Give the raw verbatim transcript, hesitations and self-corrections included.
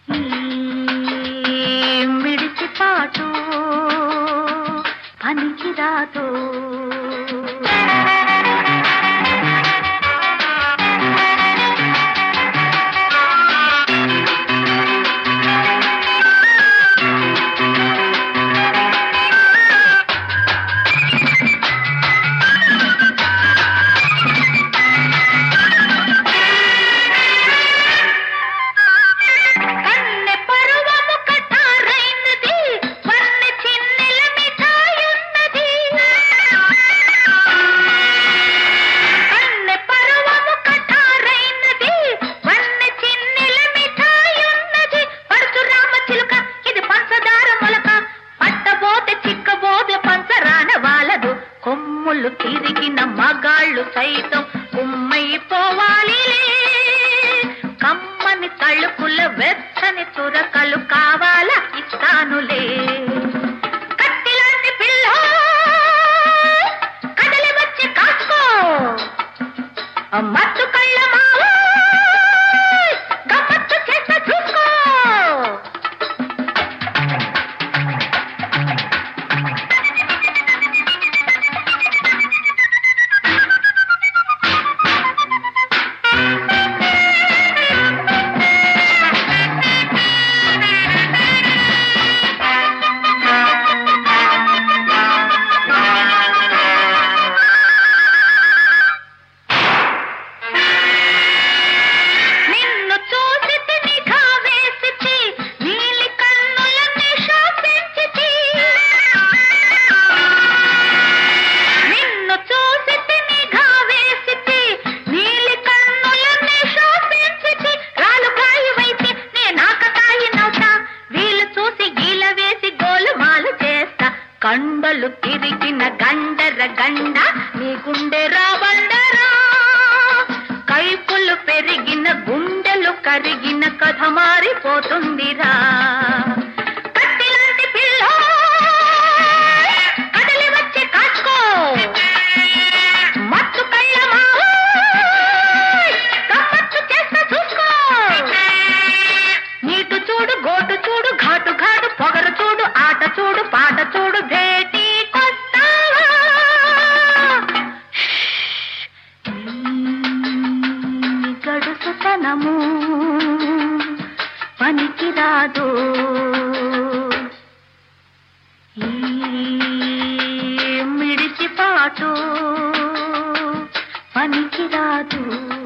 విడిచిపాటు పనికిరాదు. కొమ్ములు తిరిగిన మగాళ్ళు సైతం కుమ్మైపోవాలి. కమ్మని తళుకుల వెచ్చని చురకలు కావాలా ఇస్తానులే. కత్తిలాంటి పిల్ల కదలి వచ్చి కాసుకో, మత్తు కళ్ళ మావా గమ్మత్తు చేస్తా చూసుకో. కండలు తిరిగిన గండర గండ నీ గుండె రాబండరా. కైపులు పెరిగిన గుండెలు కరిగిన కథ మారిపోతుందిరా. కత్తిలాంటి పిల్ల కదలి వచ్చి కాచుకో, మత్తు కళ్ళ మావా గమ్మత్తు చేస్తా చూసుకో. నీటు చూడు గోటు చూడు ఘాటు ఘాటు పొగరు చూడు ఆట చూడు పాట చూడు భేటీ కొస్తావా. గడుసుతనము పనికిరాదు, ఈ మిడిచిపాటు పనికిరాదు.